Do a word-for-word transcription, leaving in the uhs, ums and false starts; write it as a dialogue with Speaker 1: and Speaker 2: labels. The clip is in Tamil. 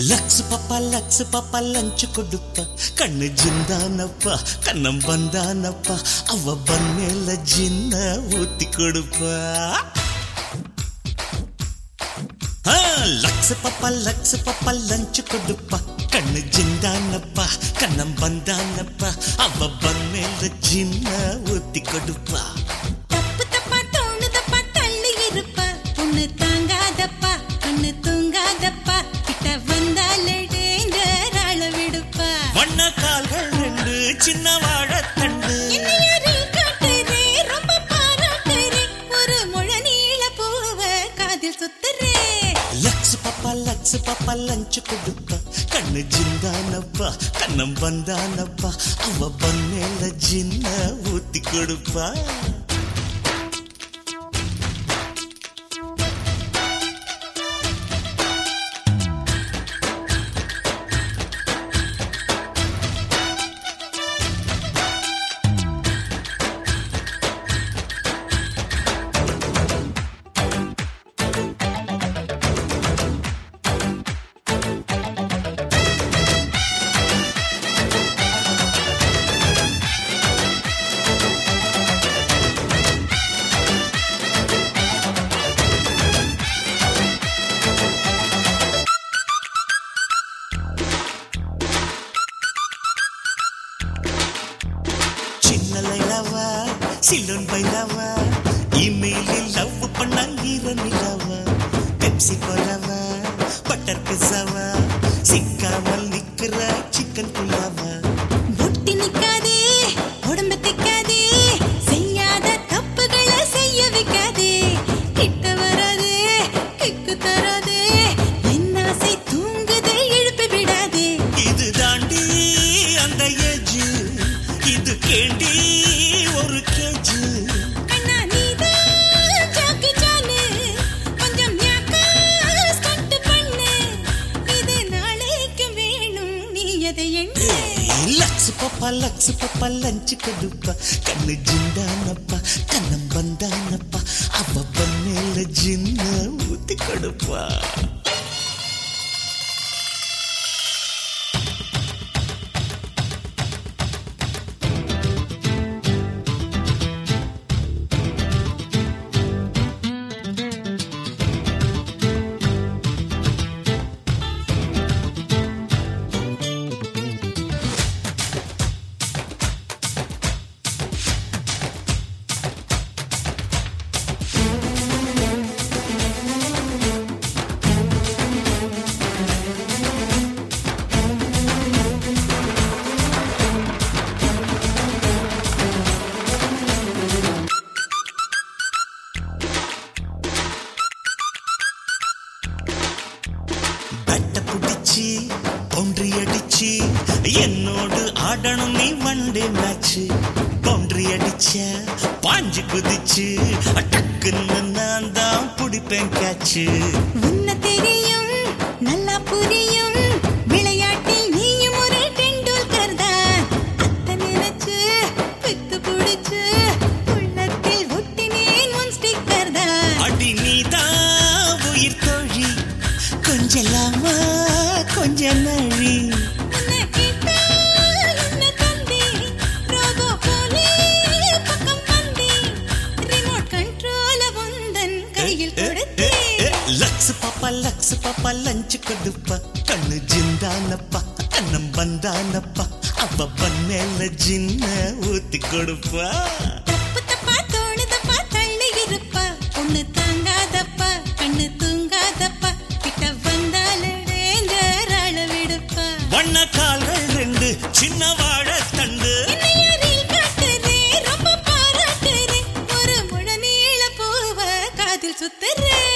Speaker 1: லக்ஸ் பாப்பா லக்ஸ் பாப்பா லஞ்ச் கொடுப்பா கண்ணு ஜிந்தானப்பா கண்ணம் வந்தானப்பா அவ பண்ணேல ஜின்ன ஊத்தி கொடுப்பா லக்ஸ் பாப்பா லக்ஸ் பாப்பா லஞ்ச் கொடுப்பா கண்ணு ஜிந்தானப்பா கண்ணம் வந்தானப்பா அவ பண்ணேல ஜின்ன ஊத்தி கொடுப்பா
Speaker 2: தப்பு தப்பா தோணுதப்பா தள்ளி இருப்பா பொண்ணு தாங்காதப்பா கண்ணு தூங்காதப்பா கிட்ட வந்தாலே டேஞ்சர் ஆள விடுப்பா
Speaker 1: வண்ண கால்கள் ரெண்டு சின்ன வாழைத்தண்டு
Speaker 2: இன்னையாரி காட்டுறே ரொம்ப பாராட்டுறே ஒரு முழ நீள பூவ காதில் சுத்துறே
Speaker 1: லக்ஸ் பாப்பா லக்ஸ் பாப்பா லஞ்ச் கொடுப்பா கண்ணு ஜிந்தானப்பா கண்ணம் வந்தானப்பா அவ பண்ணேல ஜின்ன ஊத்தி கொடுப்பா சின்னலைலவா சிலோன் பைலவா இமெயிலில் லவ் பண்ணாங்கிற நிலவா பெப்சி கோலாவா பட்டர் பிஸாவா சிக்காமல் நிக்கிற சிக்கன் புல்லாவா
Speaker 2: ஒட்டி நிக்காதே உடம்பு திக்காதே செய்யாத தப்புகளை செய்ய வைக்காதே கிட்ட வராதே கிக்கு தராதே என்னாசை தூங்குதே எழுப்பி விடாதே
Speaker 1: இது தாண்டி அந்த ஏஜ் இது கேண்டி ஒரு கேஜ்
Speaker 2: கண்ணா நீதான் ஜாக்கி ஜானு கொஞ்சம் ஞாக்கா ஸ்டண்ட் பண்ணு இது நாளைக்கு வேணும் நீ எதை எண்ணு
Speaker 1: லக்ஸ் பாப்பா லக்ஸ் பாப்பா லஞ்ச் கொடுப்பா கண்ணு ஜிந்தானப்பா கண்ணம் வந்தானப்பா அவ பண்ணேல ஜின்ன ஊத்தி கொடுப்பா பட்ட புடிச்சு பவுண்டரி அடிச்சு என்னோடு ஆடணும் நீ வண்டே மேட்ச் பவுண்டரி அடிச்ச பாஞ்சு குதிச்சு டக்குன்னு நான் தான் பிடிப்பேன் கேட்சு
Speaker 2: உன்ன தெரியும் நல்லா புரியும் விளையாட்டில் நீயும் ஒரு டெண்டுல்கர் தான் அத்த நினைச்சு பித்து புடிச்சு உள்ளத்தில் ஒட்டினேன் உன் ஸ்டிக்கர் தான்
Speaker 1: அடி நீதான் உயிர் தோழி கொஞ்சலாமா கொஞ்ச நழி
Speaker 2: உன்னை கேட்டா என்ன தந்தி ரோபோ போலே பக்கம் வந்தி ரிமோட் கண்ட்ரோல உந்தன் கையில் கொடுத்தே
Speaker 1: லக்ஸ் பாப்பா லக்ஸ் பாப்பா லஞ்ச் கொடுப்பா கண்ணு ஜிந்தானப்பா கண்ணம் வந்தானப்பா அவ பண்ணேல ஜின்ன ஊத்தி கொடுப்பா
Speaker 2: தப்பு தப்பா தோணுதப்பா தள்ளி இருப்பா பொண்ணு தாங்காதப்பா கண்ணு தூங்காதப்பா கிட்ட வந்தாலே டேஞ்சர் ஆள விடுப்பா
Speaker 1: வண்ண கால்கள் ரெண்டு சின்ன வாழைத்தண்டு
Speaker 2: இன்னையாரி காட்டுறே ரொம்ப பாராட்டுறே ஒரு முழ நீள பூவ காதில் சுத்துறே